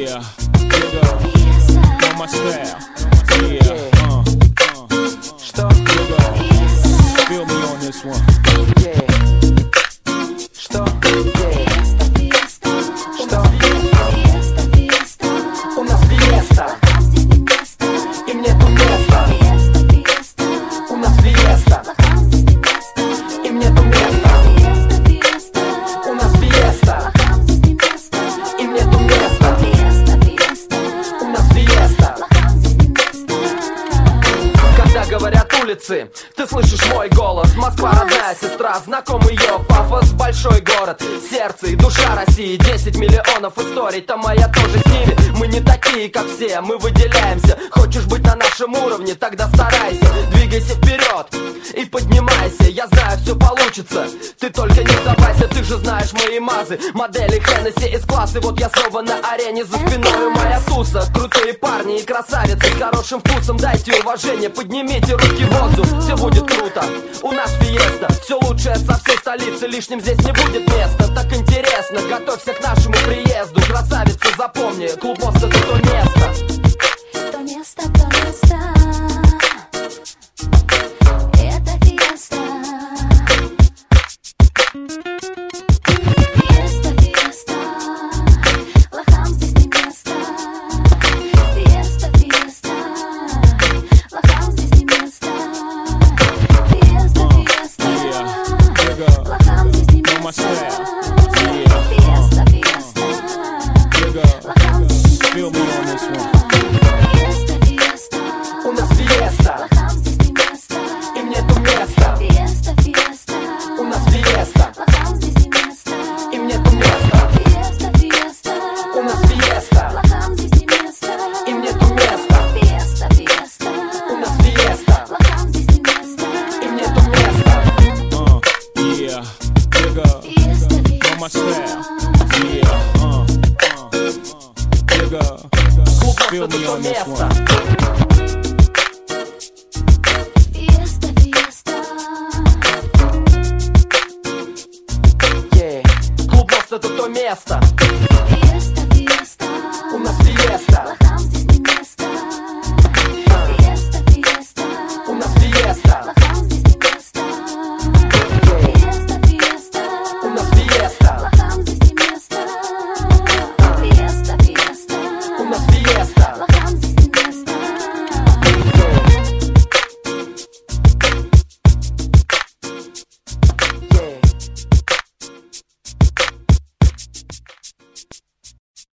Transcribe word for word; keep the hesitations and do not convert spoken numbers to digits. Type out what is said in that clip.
Yeah, nigga, know my style. Yeah, uh, uh, Что? nigga, feel me on this one. Yeah. Что? Yeah. Что? У нас фиеста, им нету места. У нас фиеста, им нету места. У нас фиеста, им нету места. У нас фиеста. Когда говорят улицы, ты слышишь мой голос. Москва родная сестра, знаком ее пафос. Большой город, сердце и душа России. Десять миллионов историй, там моя тоже с ними. Мы не такие, как все, мы выделяемся. Хочешь быть на нашем уровне, тогда старайся. Двигайся вперед и поднимайся. Я знаю, все получится, ты только не сдавайся. Ты же знаешь мои мазы, модели Хеннесси из класса. Вот я снова на арене, за спиной моя туса. Крутые парни и красавицы с хорошим вкусом. Дайте уважение, поднимите руки в воздух. Все будет круто, у нас фиеста. Все лучшее со всей столицы, лишним здесь не будет места. Так интересно, готовься к нашему приезду. Красавица, запомни, клуб Мост — это то место. То место, то место. Это фиеста. Фиеста, фиеста. Лохам здесь не место. Фиеста, фиеста. Лохам здесь не место. Фиеста, фиеста. Лохам здесь не Know my место. style. Фиеста, фиеста. Лохам здесь не место. Feel me on this one. Фиеста, фиеста. У нас фиеста, Лохам здесь не место. им нету места. Фиеста, фиеста. У нас фиеста, Лохам здесь не место. им нету места. Фиеста, фиеста. У нас фиеста, Лохам здесь не место. им нету места. Фиеста, фиеста. У нас фиеста, Лохам здесь не место. им нету места. Uh, yeah, nigga, Фиеста, know my фиеста. style. Yeah, uh, uh, nigga, Клуб Мост — feel это me то on this место. one. Фиеста, фиеста. Yeah. Клуб Мост — это то место.